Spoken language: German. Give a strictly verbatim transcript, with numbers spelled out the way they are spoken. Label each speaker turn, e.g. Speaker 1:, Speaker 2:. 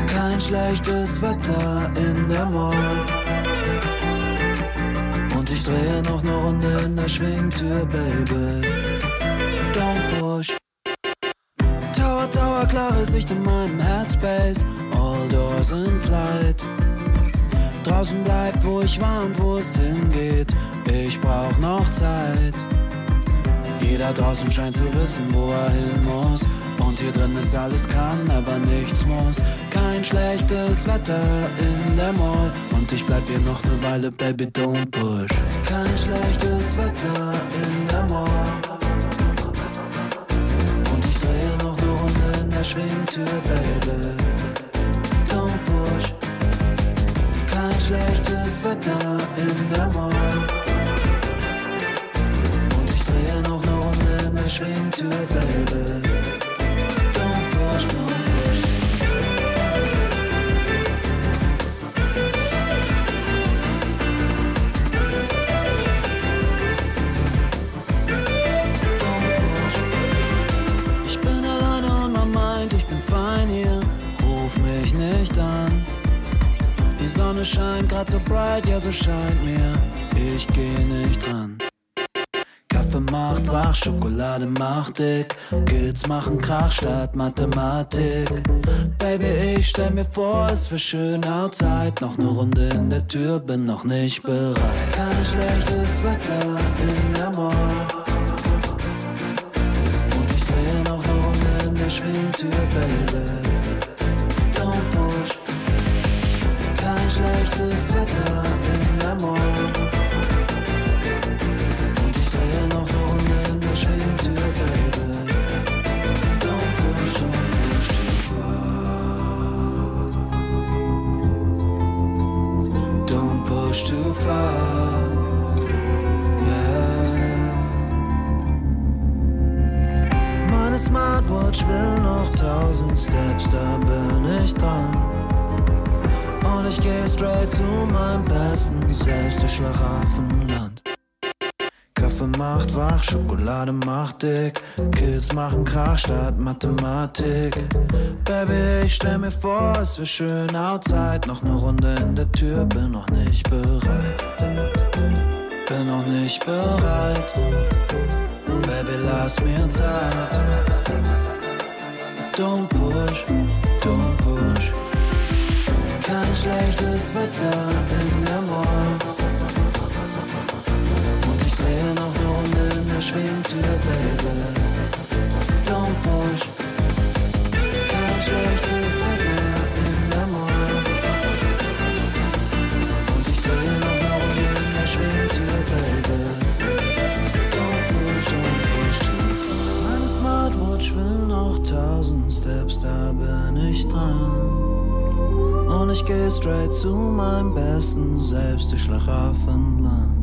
Speaker 1: Kein schlechtes Wetter in der Mall. Und ich drehe noch ne Runde in der Schwingtür, Baby. Don't push. Tower, Tower, klare Sicht in meinem Headspace. All doors in flight. Draußen bleibt, wo ich war und wo es hingeht. Ich brauch noch Zeit. Jeder draußen scheint zu wissen, wo er hin muss. Und hier drin ist alles kann, aber nichts muss. Kein schlechtes Wetter in der Mall. Und ich bleib hier noch ne Weile, Baby, don't push. Kein schlechtes Wetter in der Mall. Und ich drehe noch ne Runde in der Schwingtür, Baby. Don't push. Kein schlechtes Wetter in der Mall. Und ich drehe noch ne Runde in der Schwingtür, Baby. Don't push, don't push. Ich bin alleine und man meint, ich bin fein hier. Ruf mich nicht an. Die Sonne scheint grad so bright, ja so scheint mir. Ich geh nicht dran. Kaffee macht wach, Schokolade macht dick. Kids machen Krach statt Mathematik. Baby, ich stell mir vor, es wär schön outside. Noch ne Runde in der Tür, bin noch nicht bereit. Kein schlechtes Wetter in der Mall. Und ich drehe noch ne Runde in der Schwingtür, Baby. Don't push. Kein schlechtes Wetter in der Mall. Und ich drehe noch ne Runde in der Schwingtür, Baby. Don't push, don't push too far. Don't push too far. Yeah. Meine Smartwatch will noch tausend Steps, da bin ich dran. Und ich geh straight zu meinem besten Selbst durch Schlaraffenland. Kaffee macht wach, Schokolade macht dick. Kids machen Krach statt Mathematik. Baby, ich stell mir vor, es wär schön outside. Noch ne Runde in der Tür, bin noch nicht bereit. Bin noch nicht bereit. Baby, lass mir Zeit. Don't push, don't push. Kein schlechtes Wetter in der Mall. Und ich drehe noch ne Runde in der Schwingtür, Baby. Don't push. Kein schlechtes Wetter in der Mall. Und ich drehe noch ne Runde in der Schwingtür, Baby. Don't push, don't push too far. Meine Smartwatch will noch tausend Steps, da bin ich dran. Und ich geh straight zu meinem besten Selbst durch Schlaraffenland.